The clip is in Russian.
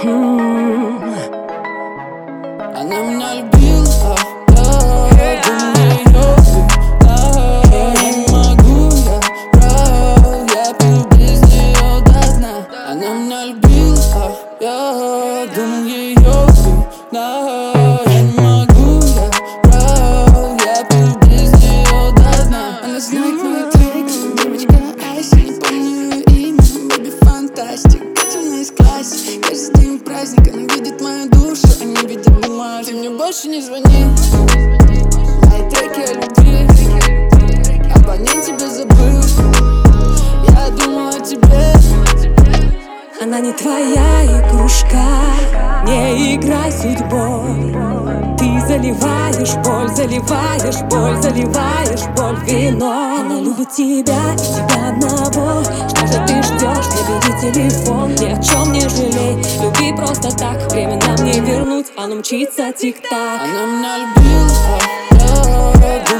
Она меня любила, я думаю, ее не могу я, брал, я пил без нее до дна. Она меня любила, я думаю, ее я не могу я, брал, я пил без нее до дна. Она знает мой трек, девочка Айси, не помню ее имя, бэби фантастик, Катина из класси. Каждый день праздник, она видит мою душу, а не видит бумажек. Ты мне больше не звони, мои треки о любви, абонент тебя забыл, я думал о тебе. Она не твоя игрушка, не играй судьбой. Ты заливаешь боль, заливаешь боль, заливаешь боль вино. Она любит тебя и тебя одного. Что же ты ждешь? Не бери телефон, ни о чем не жалей. Люби просто так, время нам не вернуть, оно мчится тик-так. Она меня любила,